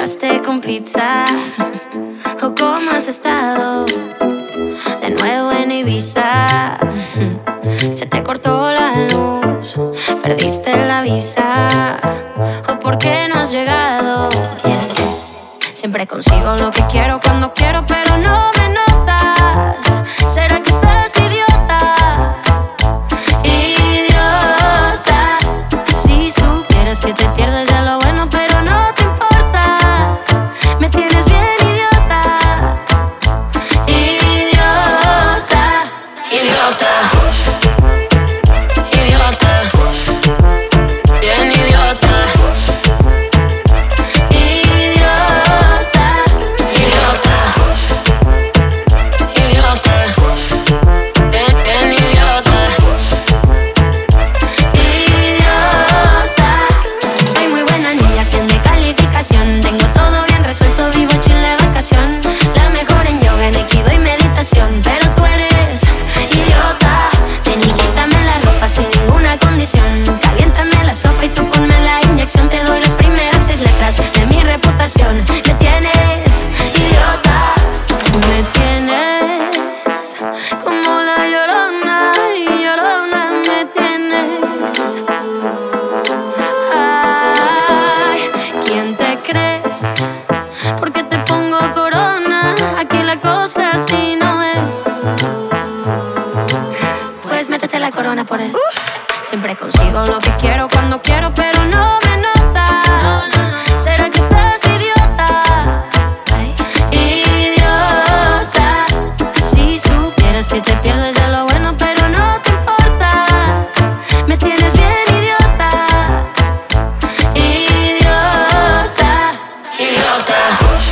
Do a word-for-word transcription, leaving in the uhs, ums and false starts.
llegaste con pizza? ¿O cómo has estado? De nuevo en Ibiza. Se te cortó la luz, perdiste la visa. ¿O por qué no has llegado? Y es que siempre consigo lo que quiero cuando quiero, pero no me notas. ¿Será que estás idiota? Idiota. Si supieras que te pierdes de lo bueno, pero no te importa. Me tienes bien idiota. Idiota. Idiota. Idiota. Bien idiota. Idiota. Idiota. Idiota. Bien, bien idiota. Idiota. Soy muy buena niña, cien de calificación. Tengo todo bien resuelto, vivo chill de vacación. La mejor en yoga, en aikido y meditación. Pero tú eres idiota. Ven y quítame la ropa sin ninguna condición. Caliéntame la sopa y tú ponme la inyección. Te doy las primeras seis letras de mi reputación. Me tienes idiota. Me tienes como la llorona, y llorona me tienes. Ay, ¿quién te crees? ¿Por qué te pongo corona? Aquí la cosa así no es. Pues métete la corona por él. Siempre consigo lo que quiero cuando quiero, pero no me notas. ¿Será que estás idiota? Idiota. Si supieras que te pierdes de lo bueno, pero no te importa. Me tienes bien idiota. Idiota. Idiota.